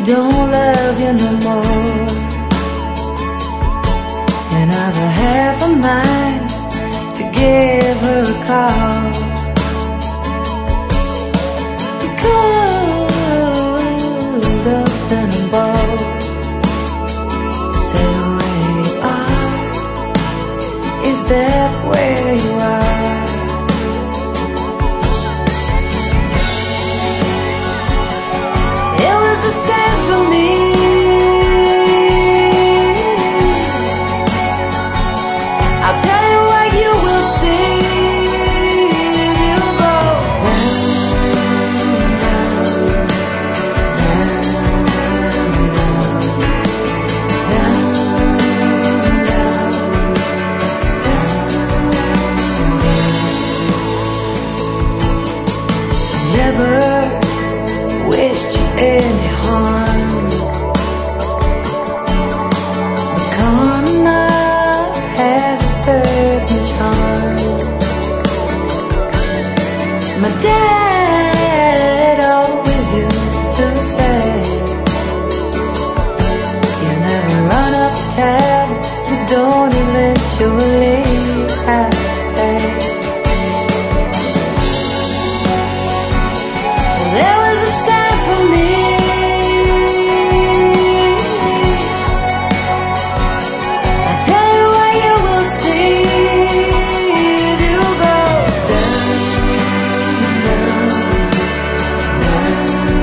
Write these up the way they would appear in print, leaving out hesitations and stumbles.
don't love you no more, and I've a half a mind to give her a call. You curled up in a ball, said where you are, is that where you are? It was the same for me. I'll tell you what you will see. You go down, down, down, down, down, down. Never wished you any harm. The karma has a certain charm. My dad always used to say, you never run up a tab, you don't eventually have to pay. There was a sign for me. I'll tell you what you will see. You go down, down, down,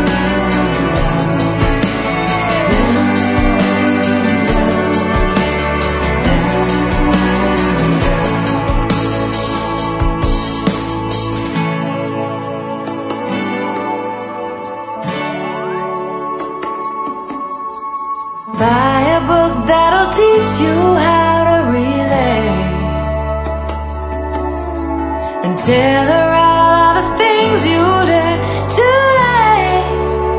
buy a book that'll teach you how to relate, and tell her all of the things you did too late.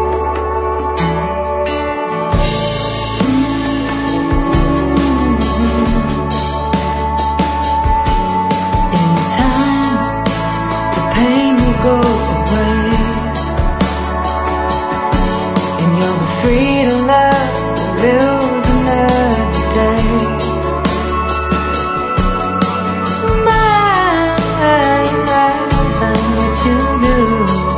In time, the pain will go away, and you'll be free to love, lose another day. Mind what you do.